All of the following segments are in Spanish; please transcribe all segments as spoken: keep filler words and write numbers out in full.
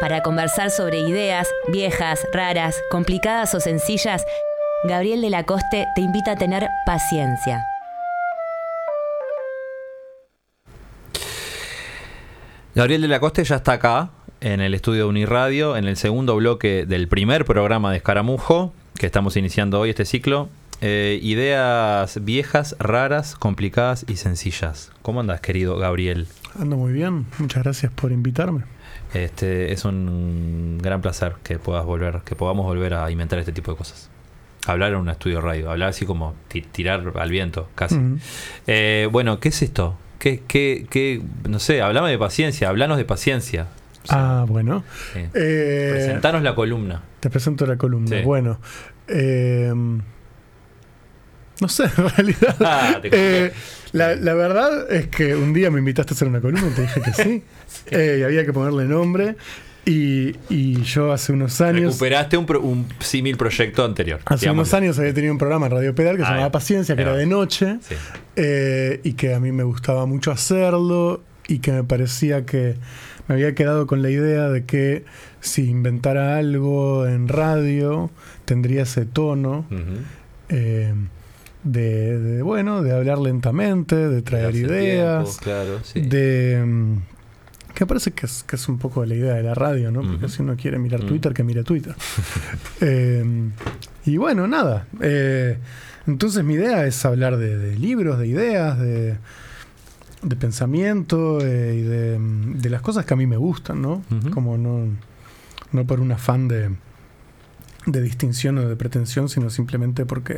Para conversar sobre ideas viejas, raras, complicadas o sencillas, Gabriel de la Coste te invita a tener paciencia. Gabriel de la Coste ya está acá, en el estudio de Uniradio, en el segundo bloque del primer programa de Escaramujo, que estamos iniciando hoy este ciclo. Eh, ideas viejas, raras, complicadas y sencillas. ¿Cómo andas, querido Gabriel? Ando muy bien, muchas gracias por invitarme. Este, es un gran placer que puedas volver, que podamos volver a inventar este tipo de cosas. Hablar en un estudio radio, hablar así como t- tirar al viento, casi. Uh-huh. Eh, bueno, ¿qué es esto? ¿Qué, qué, qué, no sé, hablame de paciencia, hablanos de paciencia. O sea, ah, bueno. Eh, eh, presentanos la columna. Te presento la columna. Sí. Bueno, eh, no sé, en realidad. Ah, eh, la, la verdad es que un día me invitaste a hacer una columna y te dije que sí. sí. Eh, y había que ponerle nombre. Y, y yo hace unos años... Recuperaste un, pro, un símil proyecto anterior. Hace unos así. años había tenido un programa en Radio Pedal que ah, se llamaba Paciencia, que era de noche. Sí. Eh, y que a mí me gustaba mucho hacerlo. Y que me parecía que me había quedado con la idea de que si inventara algo en radio, tendría ese tono. Uh-huh. eh, De, de bueno, de hablar lentamente, de traer ideas, tiempo, claro, sí. de que parece que es, que es un poco la idea de la radio, ¿no? Porque uh-huh. si uno quiere mirar uh-huh. Twitter, que mire Twitter. eh, y bueno, nada. Eh, entonces mi idea es hablar de, de libros, de ideas, de, de pensamiento eh, y de, de las cosas que a mí me gustan, ¿no? Uh-huh. Como no, no por un afán de, de distinción o de pretensión, sino simplemente porque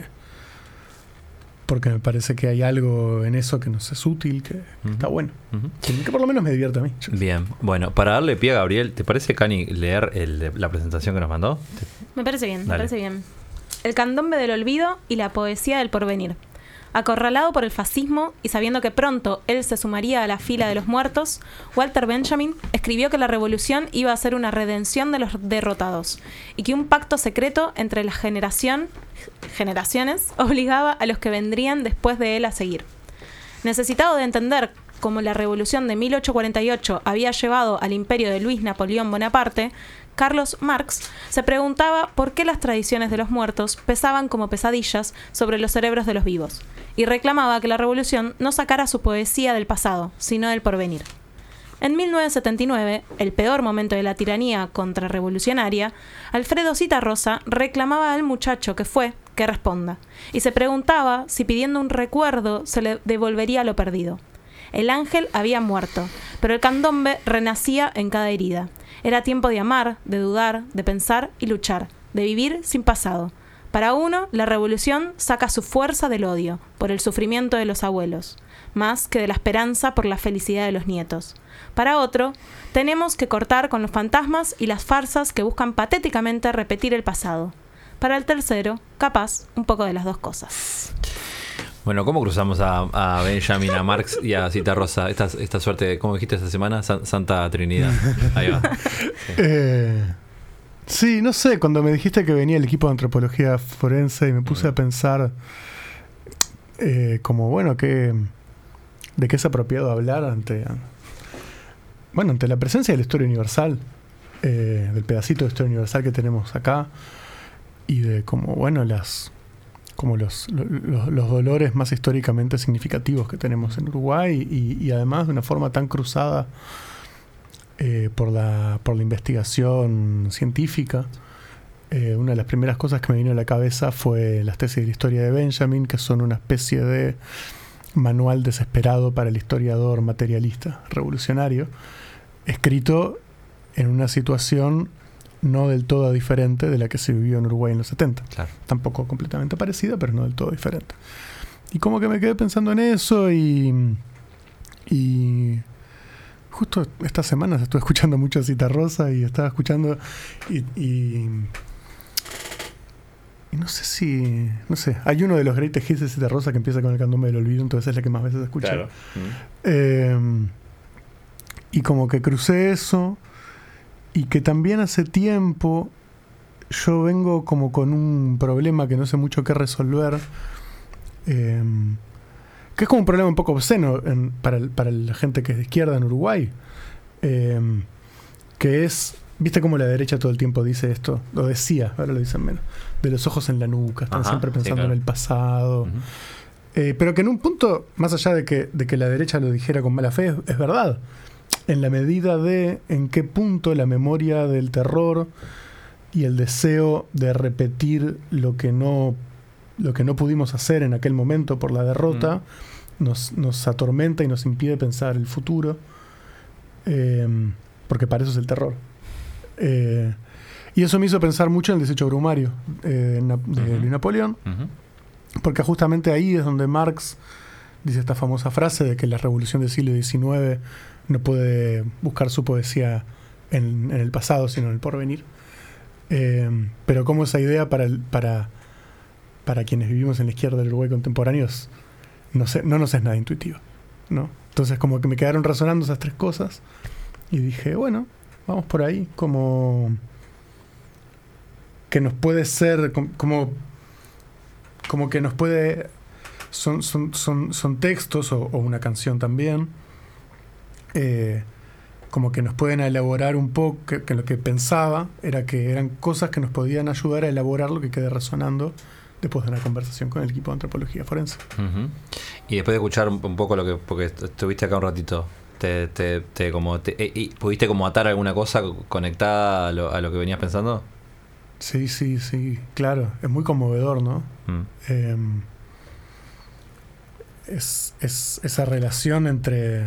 porque me parece que hay algo en eso que nos es útil, que, que uh-huh. está bueno. Uh-huh. Que, que por lo menos me divierte a mí. Bien, bueno, para darle pie a Gabriel, ¿te parece, Cani, leer el, la presentación que nos mandó? Me parece bien, Dale. me parece bien. El candombe del olvido y la poesía del porvenir. Acorralado por el fascismo y sabiendo que pronto él se sumaría a la fila de los muertos, Walter Benjamin escribió que la revolución iba a ser una redención de los derrotados y que un pacto secreto entre la generación, generaciones obligaba a los que vendrían después de él a seguir. Necesitado de entender cómo la revolución de mil ochocientos cuarenta y ocho había llevado al imperio de Luis Napoleón Bonaparte, Carlos Marx se preguntaba por qué las tradiciones de los muertos pesaban como pesadillas sobre los cerebros de los vivos, y reclamaba que la revolución no sacara su poesía del pasado, sino del porvenir. En mil novecientos setenta y nueve, el peor momento de la tiranía contrarrevolucionaria, Alfredo Zitarrosa reclamaba al muchacho que fue que responda, y se preguntaba si pidiendo un recuerdo se le devolvería lo perdido. El ángel había muerto, pero el candombe renacía en cada herida. Era tiempo de amar, de dudar, de pensar y luchar, de vivir sin pasado. Para uno, la revolución saca su fuerza del odio, por el sufrimiento de los abuelos, más que de la esperanza por la felicidad de los nietos. Para otro, tenemos que cortar con los fantasmas y las farsas que buscan patéticamente repetir el pasado. Para el tercero, capaz, un poco de las dos cosas. Bueno, ¿cómo cruzamos a, a Benjamin, a Marx y a Zitarrosa? Esta, esta suerte, ¿cómo dijiste esta semana? San, Santa Trinidad. Ahí va. Sí. Eh, sí, no sé, cuando me dijiste que venía el equipo de antropología forense y me puse uh-huh. a pensar eh, como, bueno, que, de qué es apropiado hablar ante, bueno, ante la presencia de la historia universal, eh, del pedacito de historia universal que tenemos acá y de como, bueno, las... como los, los, los dolores más históricamente significativos que tenemos en Uruguay y, y además de una forma tan cruzada eh, por, la, por la investigación científica. Eh, una de las primeras cosas que me vino a la cabeza fue las tesis de la historia de Benjamin, que son una especie de manual desesperado para el historiador materialista revolucionario, escrito en una situación no del todo diferente de la que se vivió en Uruguay en los setenta. Claro. Tampoco completamente parecida, pero no del todo diferente. Y como que me quedé pensando en eso y, y justo estas semanas estuve escuchando mucho a Zitarrosa y estaba escuchando y, y, y no sé si, no sé, hay uno de los greatest hits de Zitarrosa que empieza con el candombe del olvido, entonces es la que más veces escuché. Claro. Mm. Eh, y como que crucé eso. Y que también hace tiempo yo vengo como con un problema que no sé mucho qué resolver, eh, que es como un problema un poco obsceno en, para, para la gente que es de izquierda en Uruguay, eh, que es ¿Viste cómo la derecha todo el tiempo dice esto? Lo decía, ahora lo dicen menos. De los ojos en la nuca, están Ajá, siempre pensando sí, claro. en el pasado. Ujú. Eh, pero que en un punto, más allá de que, de que la derecha lo dijera con mala fe, es, es verdad. En la medida de en qué punto la memoria del terror y el deseo de repetir lo que no, lo que no pudimos hacer en aquel momento por la derrota mm. nos, nos atormenta y nos impide pensar el futuro. Eh, porque para eso es el terror. Eh, y eso me hizo pensar mucho en el desecho brumario eh, de, de uh-huh. Luis Napoleón, Uh-huh. porque justamente ahí es donde Marx dice esta famosa frase de que la revolución del siglo diecinueve no puede buscar su poesía en, en el pasado, sino en el porvenir. Eh, pero como esa idea para, el, para, para quienes vivimos en la izquierda del Uruguay contemporáneo es, no, sé, no nos es nada intuitivo, ¿no? Entonces como que me quedaron resonando esas tres cosas y dije, bueno, vamos por ahí, como que nos puede ser, como, como que nos puede, son, son, son, son textos o, o una canción también, eh, como que nos pueden elaborar un poco, que, que lo que pensaba era que eran cosas que nos podían ayudar a elaborar lo que quede resonando después de una conversación con el equipo de antropología forense. Uh-huh. Y después de escuchar un, un poco lo que, porque estuviste acá un ratito, te, te, te como te, eh, ¿pudiste como atar alguna cosa conectada a lo, a lo que venías pensando? Sí, sí, sí, claro, es muy conmovedor, ¿no? Mm. Eh, es, es esa relación entre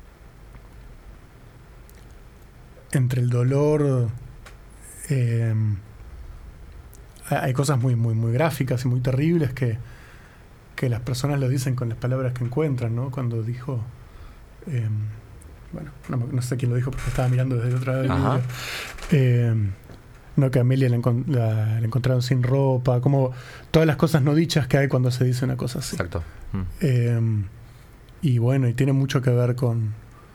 entre el dolor, eh, hay cosas muy, muy, muy gráficas y muy terribles que, que las personas lo dicen con las palabras que encuentran, ¿no? Cuando dijo, eh, bueno, no, no sé quién lo dijo porque estaba mirando desde el otro lado del libro. Eh, no, que a Amelia la, encon- la, la encontraron sin ropa, como todas las cosas no dichas que hay cuando se dice una cosa así. Exacto. Mm. Eh, y bueno, y tiene mucho que ver con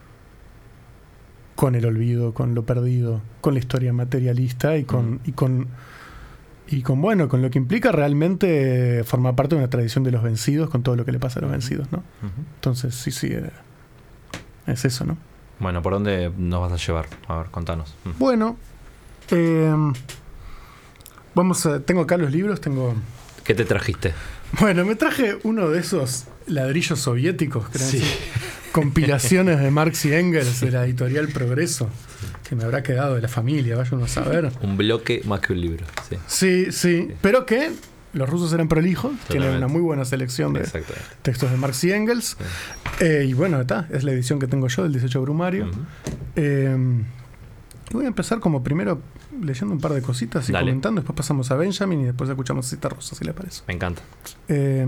con el olvido, con lo perdido, con la historia materialista y con, mm. y con y con bueno, con lo que implica realmente formar parte de una tradición de los vencidos, con todo lo que le pasa a los vencidos, ¿no? Uh-huh. Entonces, sí, sí, eh, es eso, ¿no? Bueno, ¿por dónde nos vas a llevar? A ver, contanos. Mm. Bueno, eh, vamos a, tengo acá los libros, tengo... ¿Qué te trajiste? Bueno, me traje uno de esos ladrillos soviéticos, creo sí. que compilaciones de Marx y Engels de la editorial Progreso, que me habrá quedado de la familia, vaya uno a saber. Un bloque más que un libro. Sí, sí, sí, sí. Pero que los rusos eran prolijos, Totalmente. Tienen una muy buena selección de textos de Marx y Engels. Sí. Eh, y bueno, está, es la edición que tengo yo del dieciocho Brumario. Uh-huh. eh, y voy a empezar como primero leyendo un par de cositas y Dale. comentando, después pasamos a Benjamin y después escuchamos Cita Rosa, si le parece. Me encanta. Eh,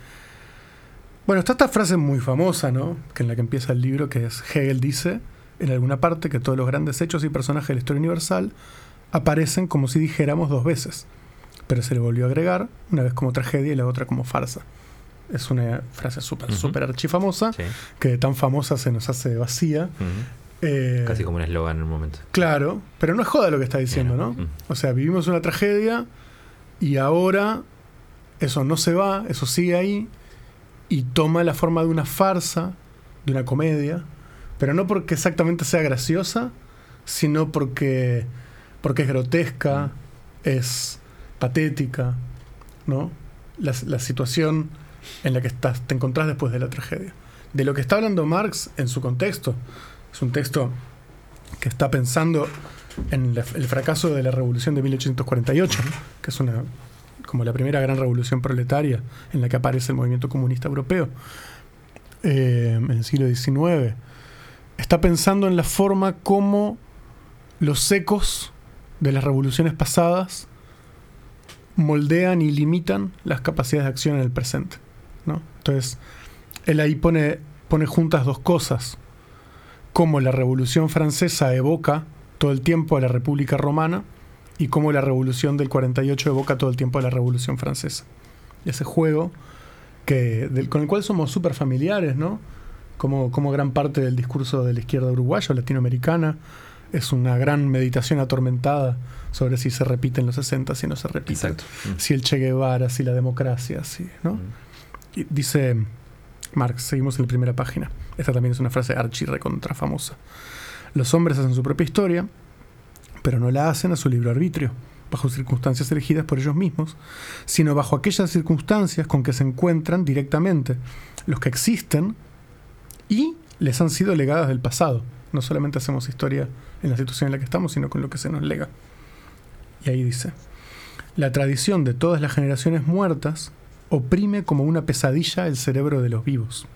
bueno, está esta frase muy famosa, ¿no? Que en la que empieza el libro, que es Hegel dice en alguna parte que todos los grandes hechos y personajes de la historia universal aparecen como si dijéramos dos veces, pero se le volvió a agregar una vez como tragedia y la otra como farsa. Es una frase súper, uh-huh. súper archifamosa, sí. que de tan famosa se nos hace vacía. Uh-huh. Eh, Casi como un eslogan en un momento. Claro, pero no es joda lo que está diciendo, ¿no? Uh-huh. O sea, vivimos una tragedia y ahora eso no se va, eso sigue ahí y toma la forma de una farsa, de una comedia, pero no porque exactamente sea graciosa, sino porque, porque es grotesca, uh-huh. es patética, ¿no? La, la situación en la que estás, te encontrás después de la tragedia. De lo que está hablando Marx en su contexto, es un texto que está pensando en la, el fracaso de la revolución de mil ochocientos cuarenta y ocho, que es una como la primera gran revolución proletaria en la que aparece el movimiento comunista europeo eh, en el siglo diecinueve. Está pensando en la forma como los ecos de las revoluciones pasadas moldean y limitan las capacidades de acción en el presente, ¿no? Entonces, él ahí pone, pone juntas dos cosas, como la Revolución Francesa evoca todo el tiempo a la República Romana y como la Revolución del cuarenta y ocho evoca todo el tiempo a la Revolución Francesa. Y ese juego que, del, con el cual somos súper familiares, ¿no? Como, como gran parte del discurso de la izquierda uruguaya o latinoamericana es una gran meditación atormentada sobre si se repite en los sesenta, si no se repite. Exacto. Si el Che Guevara, si la democracia, si, ¿no? Mm. Y dice Marx, seguimos en la primera página. Esta también es una frase archi recontra famosa. Los hombres hacen su propia historia, pero no la hacen a su libre arbitrio, bajo circunstancias elegidas por ellos mismos, sino bajo aquellas circunstancias con que se encuentran directamente, los que existen y les han sido legadas del pasado. No solamente hacemos historia en la situación en la que estamos, sino con lo que se nos lega. Y ahí dice: la tradición de todas las generaciones muertas oprime como una pesadilla el cerebro de los vivos.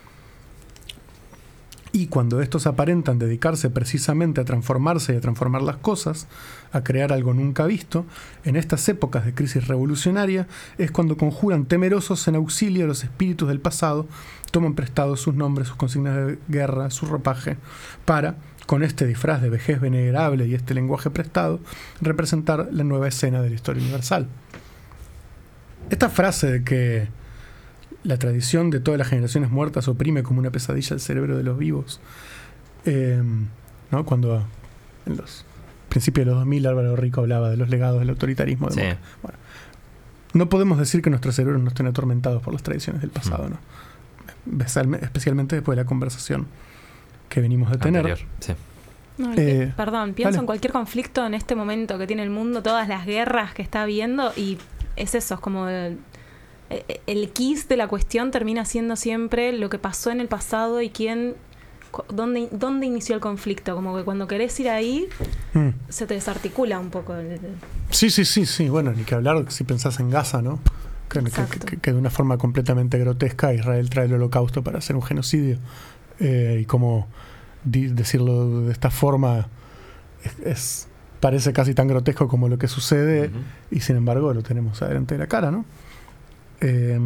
Y cuando estos aparentan dedicarse precisamente a transformarse y a transformar las cosas, a crear algo nunca visto, en estas épocas de crisis revolucionaria es cuando conjuran temerosos en auxilio a los espíritus del pasado, toman prestados sus nombres, sus consignas de guerra, su ropaje, para, con este disfraz de vejez venerable y este lenguaje prestado, representar la nueva escena de la historia universal. Esta frase de que la tradición de todas las generaciones muertas oprime como una pesadilla el cerebro de los vivos, eh, ¿no? Cuando en los principios de los dos mil Álvaro Rico hablaba de los legados del autoritarismo. Sí. Bueno, no podemos decir que nuestros cerebros no estén atormentados por las tradiciones del pasado, ¿no? Especialmente después de la conversación que venimos de tener. Anterior, sí. No, Eh, perdón, pienso dale. en cualquier conflicto en este momento que tiene el mundo, todas las guerras que está habiendo, y es eso, es como el, el kiss de la cuestión termina siendo siempre lo que pasó en el pasado y quién, cu- dónde, dónde inició el conflicto. Como que cuando querés ir ahí, Mm. se te desarticula un poco. el- el- Sí, sí, sí, sí. Bueno, ni que hablar si pensás en Gaza, ¿no? Que, que- Exacto. que- que de una forma completamente grotesca Israel trae el holocausto para hacer un genocidio. Eh, y como di- decirlo de esta forma es, es- parece casi tan grotesco como lo que sucede, Ujú. y sin embargo lo tenemos adelante de la cara, ¿no? Eh,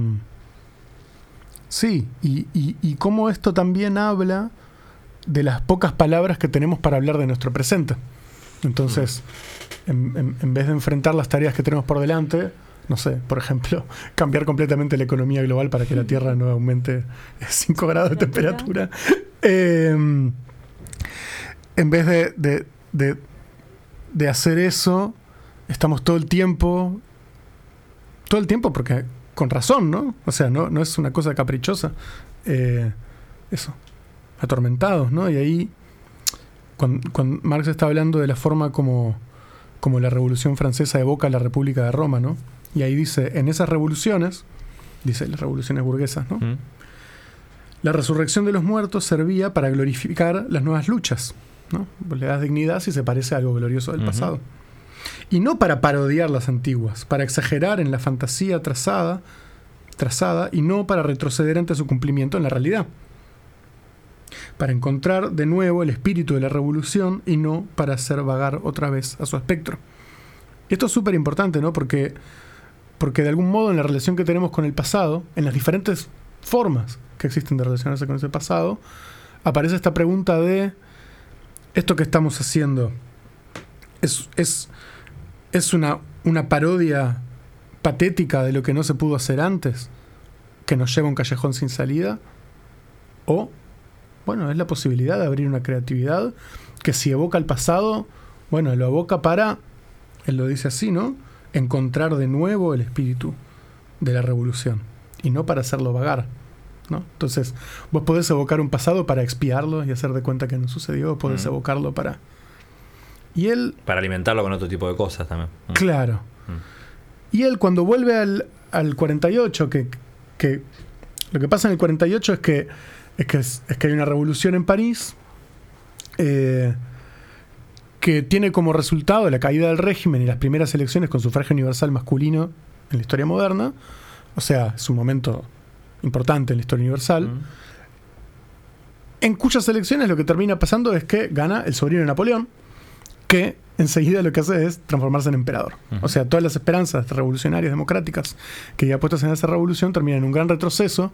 sí, y, y, y cómo esto también habla de las pocas palabras que tenemos para hablar de nuestro presente. Entonces, en, en- en vez de enfrentar las tareas que tenemos por delante, no sé, por ejemplo, cambiar completamente la economía global para que la Tierra no aumente cinco grados de temperatura, eh, en vez de, de, de, de hacer eso, estamos todo el tiempo, todo el tiempo, porque con razón, ¿no? O sea, no, no es una cosa caprichosa, eh, eso, atormentados, ¿no? Y ahí, cuando, cuando Marx está hablando de la forma como, como la Revolución Francesa evoca la República de Roma, ¿no? Y ahí dice, en esas revoluciones, dice las revoluciones burguesas, ¿no? Mm. La resurrección de los muertos servía para glorificar las nuevas luchas, ¿no? Le das dignidad si se parece a algo glorioso del Ujú. pasado. Y no para parodiar las antiguas, para exagerar en la fantasía trazada, trazada y no para retroceder ante su cumplimiento en la realidad. Para encontrar de nuevo el espíritu de la revolución y no para hacer vagar otra vez a su espectro. Y esto es súper importante, ¿no? Porque, porque de algún modo en la relación que tenemos con el pasado, en las diferentes formas que existen de relacionarse con ese pasado, aparece esta pregunta de esto que estamos haciendo es, es, es una, una parodia patética de lo que no se pudo hacer antes, que nos lleva a un callejón sin salida, o bueno, es la posibilidad de abrir una creatividad que si evoca el pasado, bueno, lo evoca para, él lo dice así, ¿no? Encontrar de nuevo el espíritu de la revolución y no para hacerlo vagar, ¿no? Entonces, vos podés evocar un pasado para expiarlo y hacer de cuenta que no sucedió, podés Mm. evocarlo para... Y él, Para alimentarlo con otro tipo de cosas también. Mm. claro, Mm. y él cuando vuelve al, al cuarenta y ocho, que, que lo que pasa en el cuarenta y ocho es que, es que, es, es que hay una revolución en París, eh, que tiene como resultado la caída del régimen y las primeras elecciones con sufragio universal masculino en la historia moderna. O sea, es un momento importante en la historia universal, Mm. en cuyas elecciones lo que termina pasando es que gana el sobrino de Napoleón, que enseguida lo que hace es transformarse en emperador. Ujú. O sea, todas las esperanzas revolucionarias democráticas que ya puestas en esa revolución terminan en un gran retroceso,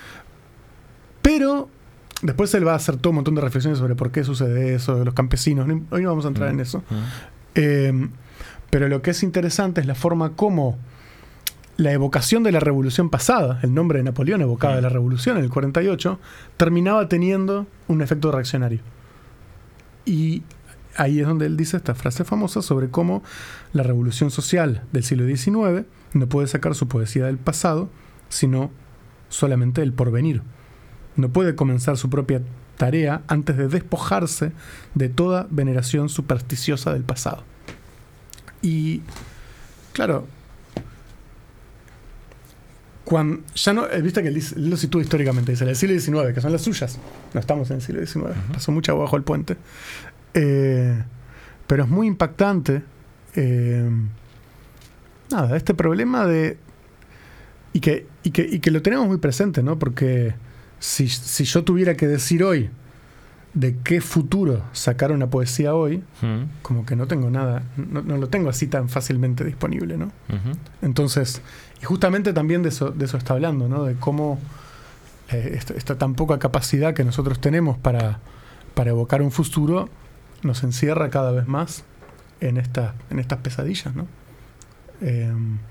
pero después él va a hacer todo un montón de reflexiones sobre por qué sucede eso, de los campesinos. No- Hoy no vamos a entrar Mm. en eso. Mm. Eh, pero lo que es interesante es la forma como la evocación de la revolución pasada, el nombre de Napoleón evocaba Mm. de la revolución en el cuarenta y ocho, terminaba teniendo un efecto reaccionario. Y ahí es donde él dice esta frase famosa sobre cómo la revolución social del siglo diecinueve no puede sacar su poesía del pasado, sino solamente del porvenir. No puede comenzar su propia tarea antes de despojarse de toda veneración supersticiosa del pasado. Y, claro, cuando ya no, viste que él, él lo sitúa históricamente, dice el siglo diecinueve, que son las suyas. No estamos en el siglo diecinueve, uh-huh. Pasó mucho agua bajo el puente. Eh, pero es muy impactante. Eh, nada, este problema de. Y que, y que, y que lo tenemos muy presente, ¿no? Porque si, si yo tuviera que decir hoy de qué futuro sacar una poesía hoy, uh-huh. como que no tengo nada, no, no lo tengo así tan fácilmente disponible, ¿no? Uh-huh. Entonces, y justamente también de eso, de eso está hablando, ¿no? De cómo eh, esta, esta tan poca capacidad que nosotros tenemos para, para evocar un futuro nos encierra cada vez más en, esta, en estas pesadillas, ¿no? Eh,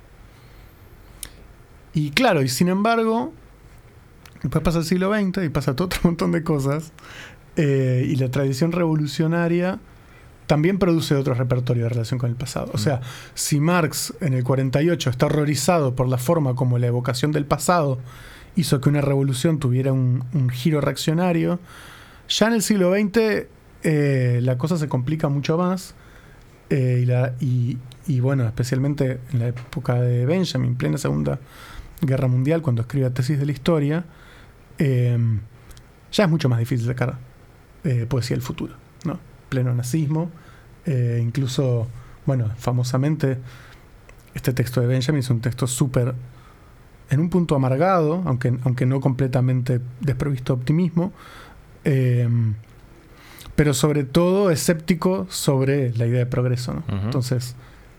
y claro, y sin embargo, después pasa el siglo veinte y pasa todo otro montón de cosas. Eh, y la tradición revolucionaria también produce otro repertorio de relación con el pasado. O sea, si Marx en el cuarenta y ocho está horrorizado por la forma como la evocación del pasado hizo que una revolución tuviera un, un giro reaccionario, ya en el siglo veinte eh, la cosa se complica mucho más. Eh, y, la, y, y bueno, especialmente en la época de Benjamin, plena Segunda Guerra Mundial, cuando escribe la tesis de la historia, eh, ya es mucho más difícil sacar Eh, poesía del futuro, ¿no? Pleno nazismo, eh, incluso, bueno, famosamente este texto de Benjamin es un texto súper, en un punto amargado, aunque, aunque no completamente desprovisto de optimismo, eh, pero sobre todo escéptico sobre la idea de progreso, ¿no? Uh-huh. Entonces,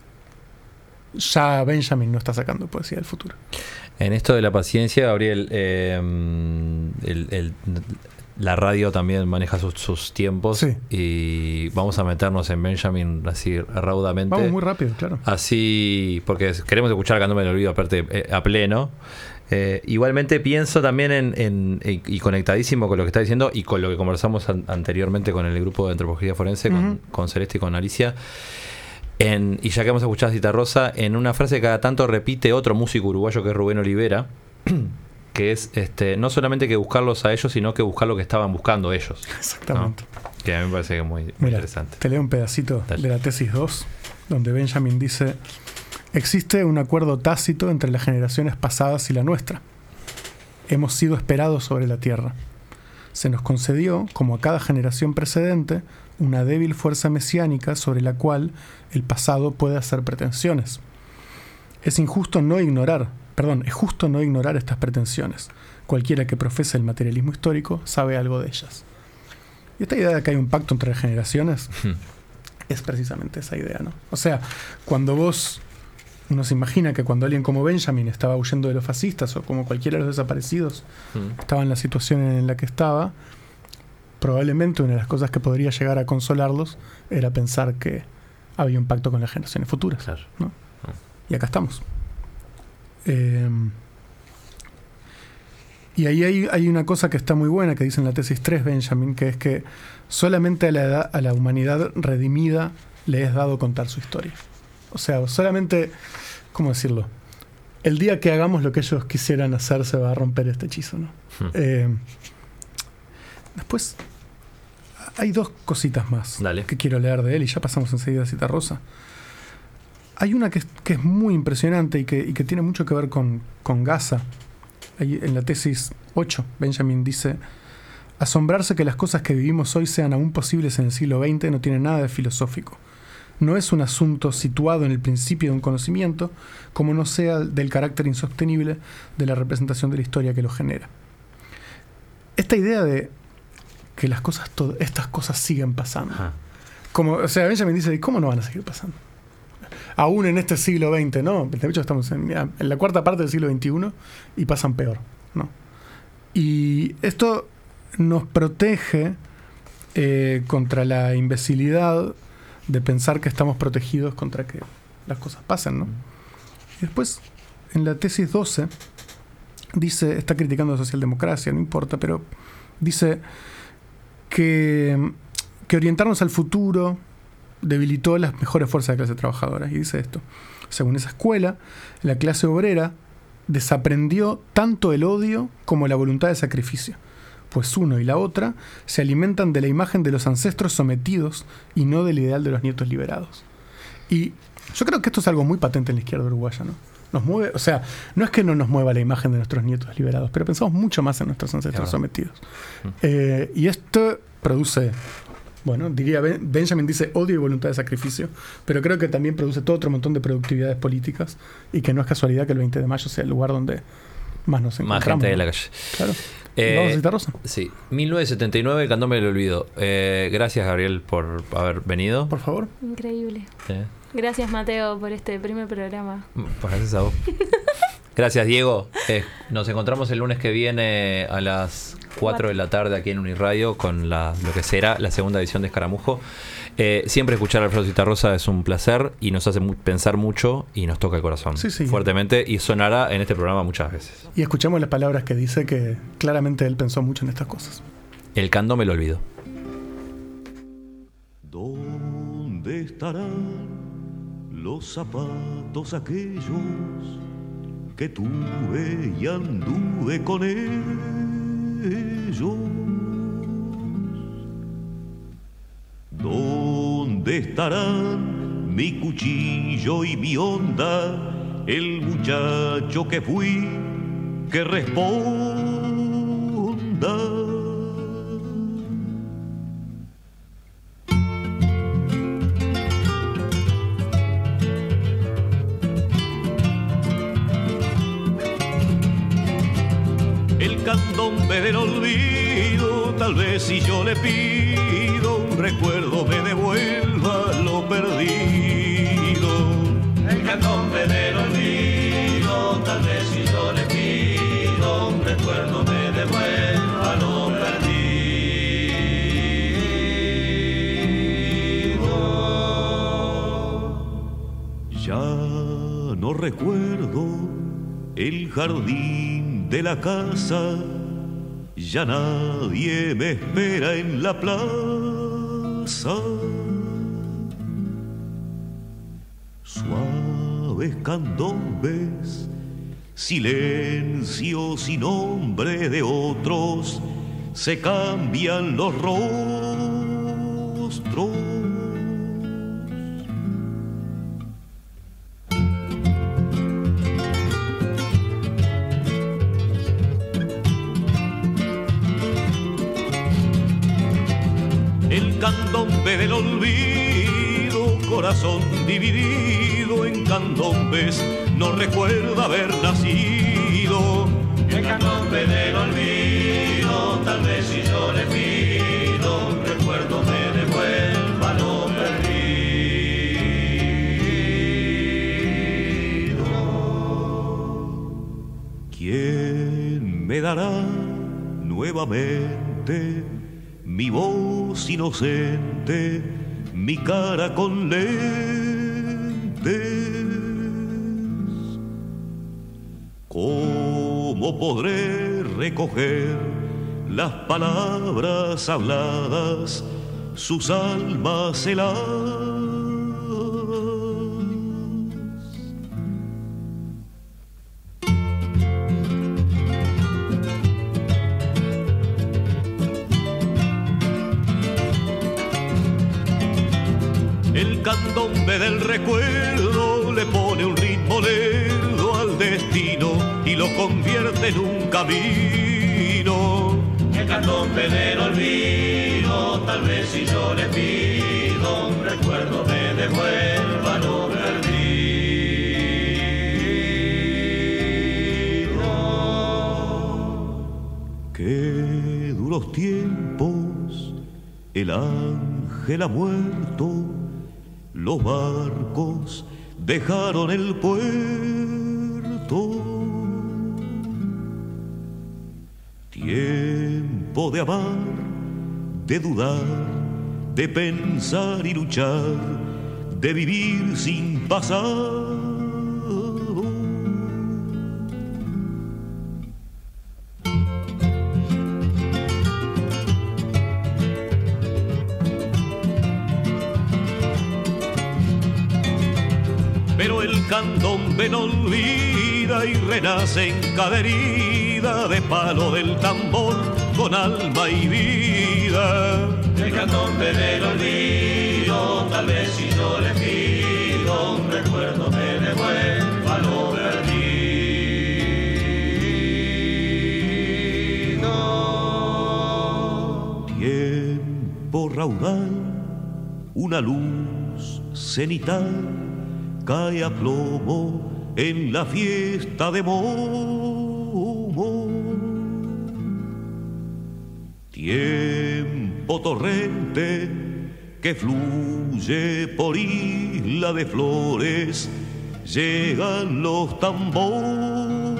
ya Benjamin no está sacando poesía del futuro. En esto de la paciencia, Gabriel, eh, el, el la radio también maneja sus, sus tiempos, sí. Y vamos a meternos en Benjamin así raudamente. Vamos muy rápido, claro. Así, porque queremos escuchar Candombe del Olvido aparte eh, a pleno. Eh, igualmente pienso también en, en, en y conectadísimo con lo que está diciendo y con lo que conversamos an, anteriormente con el grupo de antropología forense, uh-huh. con, con Celeste y con Alicia. En, y ya que hemos escuchado a Citarrosa, en una frase que cada tanto repite otro músico uruguayo que es Rubén Olivera, que es este no solamente que buscarlos a ellos, sino que buscar lo que estaban buscando ellos. Exactamente. ¿No? Que a mí me parece que es muy, muy Mira, interesante. Te leo un pedacito Dale. de la tesis dos, donde Benjamin dice: existe un acuerdo tácito entre las generaciones pasadas y la nuestra. Hemos sido esperados sobre la tierra. Se nos concedió, como a cada generación precedente, una débil fuerza mesiánica sobre la cual el pasado puede hacer pretensiones. Es injusto no ignorar Perdón, es justo no ignorar estas pretensiones. Cualquiera que profese el materialismo histórico sabe algo de ellas. Y esta idea de que hay un pacto entre generaciones hmm. es precisamente esa idea, ¿no? O sea, cuando vos, uno se imagina que cuando alguien como Benjamin estaba huyendo de los fascistas, o como cualquiera de los desaparecidos hmm. estaba en la situación en la que estaba, probablemente una de las cosas que podría llegar a consolarlos era pensar que había un pacto con las generaciones futuras, claro. ¿no? Oh. Y acá estamos. Eh, y ahí hay, hay una cosa que está muy buena que dice en la tesis tres Benjamin, que es que solamente a la, edad, a la humanidad redimida le es dado contar su historia. O sea, solamente, ¿cómo decirlo? El día que hagamos lo que ellos quisieran hacer se va a romper este hechizo, ¿no? Hmm. Eh, después hay dos cositas más Dale. que quiero leer de él y ya pasamos enseguida a Citarrosa. Hay una que es, que es muy impresionante y que, y que tiene mucho que ver con, con Gaza. Ahí en la tesis ocho, Benjamin dice: asombrarse que las cosas que vivimos hoy sean aún posibles en el siglo veinte no tiene nada de filosófico. No es un asunto situado en el principio de un conocimiento, como no sea del carácter insostenible de la representación de la historia que lo genera. Esta idea de que las cosas, to- estas cosas siguen pasando. Ajá. Como, o sea, Benjamin dice: ¿cómo no van a seguir pasando? Aún en este siglo veinte, ¿no? De hecho, estamos en, en la cuarta parte del siglo veintiuno y pasan peor, ¿no? Y esto nos protege eh, contra la imbecilidad de pensar que estamos protegidos contra que las cosas pasen, ¿no? Y después, en la tesis doce, dice, está criticando la socialdemocracia, no importa, pero dice que, que orientarnos al futuro debilitó las mejores fuerzas de la clase trabajadora. Y dice esto: según esa escuela, la clase obrera desaprendió tanto el odio como la voluntad de sacrificio, pues uno y la otra se alimentan de la imagen de los ancestros sometidos y no del ideal de los nietos liberados. Y yo creo que esto es algo muy patente en la izquierda uruguaya, ¿no? Nos mueve, o sea, no es que no nos mueva la imagen de nuestros nietos liberados, pero pensamos mucho más en nuestros ancestros sometidos. Mm. Eh, y esto produce, bueno, diría ben, Benjamin dice odio y voluntad de sacrificio, pero creo que también produce todo otro montón de productividades políticas y que no es casualidad que el veinte de mayo sea el lugar donde más nos encontramos. Más gente de la calle. Claro. Eh, ¿Vamos a citar Rosa? Sí. mil novecientos setenta y nueve, el Candombe del Olvido. Eh, gracias, Gabriel, por haber venido. Por favor. Increíble. Sí. Gracias, Mateo, por este primer programa. Gracias a vos. Gracias, Diego. Eh, nos encontramos el lunes que viene a las cuatro de la tarde aquí en Uniradio con la, lo que será la segunda edición de Escaramujo. Eh, siempre escuchar a Alfredo Citarrosa es un placer y nos hace mu- pensar mucho y nos toca el corazón sí, sí. fuertemente, y sonará en este programa muchas veces. Y escuchamos las palabras que dice, que claramente él pensó mucho en estas cosas. El Candombe lo olvido. ¿Dónde estarán los zapatos aquellos que tuve y anduve con ellos? ¿Dónde estarán mi cuchillo y mi honda, el muchacho que fui, que responda? El candombe del olvido, tal vez si yo le pido un recuerdo me devuelva lo perdido. El candombe del olvido, tal vez si yo le pido un recuerdo me devuelva lo perdido. Ya no recuerdo el jardín de la casa, ya nadie me espera en la plaza. Suaves candombes, silencios y nombre de otros, se cambian los rostros. Candombe del olvido, corazón dividido en candombes, no recuerda haber nacido. El candombe del olvido, tal vez si yo le pido un recuerdo me devuelva lo perdido. ¿Quién me dará nuevamente mi voz inocente, mi cara con lentes? ¿Cómo podré recoger las palabras habladas, sus almas heladas? El candombe del recuerdo le pone un ritmo lerdo al destino y lo convierte en un camino. El candombe del olvido, tal vez si yo le pido un recuerdo me devuelva lo perdido. Qué duros tiempos, el ángel ha muerto, los barcos dejaron el puerto. Tiempo de amar, de dudar, de pensar y luchar, de vivir sin pasado. Pero el candombe no olvida y renace en cada herida de palo del tambor. con alma y vida. El candombe del olvido, tal vez si yo le pido un recuerdo me devuelva lo perdido. Tiempo raudal, una luz cenital cae a plomo en la fiesta de Momo. Tiempo torrente que fluye por isla de flores, llegan los tambores.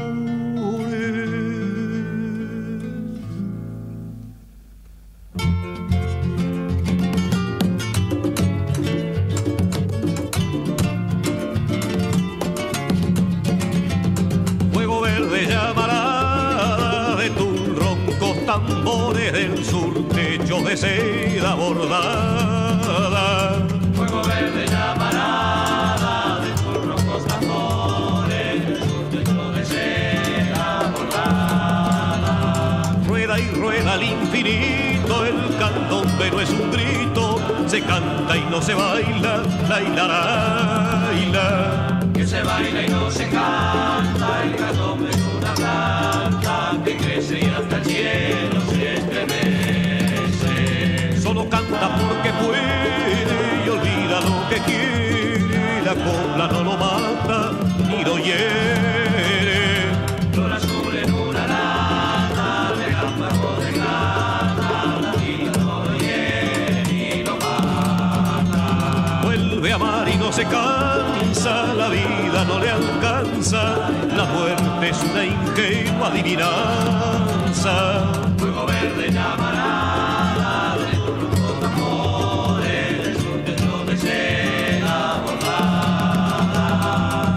Fuego verde llamará de tus roncos tambores del sur, techo de seda bordada. Fuego verde llamarada de tus roncos tambores del sur, techo de seda bordada. Rueda y rueda al infinito, el candombe no es un grito, se canta y no se baila, la hilara, hila. Que se baila y no se canta, el candombe es una planta que crece y hasta el cielo se estremece. Solo canta porque puede y olvida lo que quiere, la copla no lo mata ni lo hiere. Flor azul en una lata, de gamba de gata, la vida no lo hiere ni lo mata. Vuelve a amar y no se cansa, la vida no le alcanza, la muerte es una ingenua adivinanza. Fuego verde llamarada de tus roncos tambores del sur, techo de seda bordada.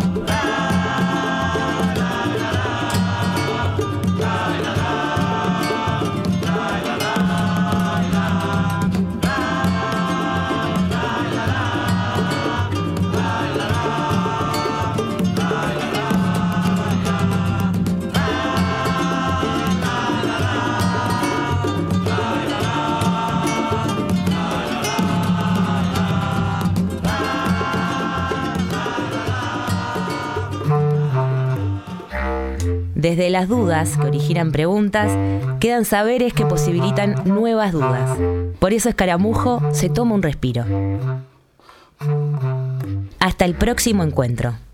Desde las dudas que originan preguntas, quedan saberes que posibilitan nuevas dudas. Por eso Escaramujo se toma un respiro. Hasta el próximo encuentro.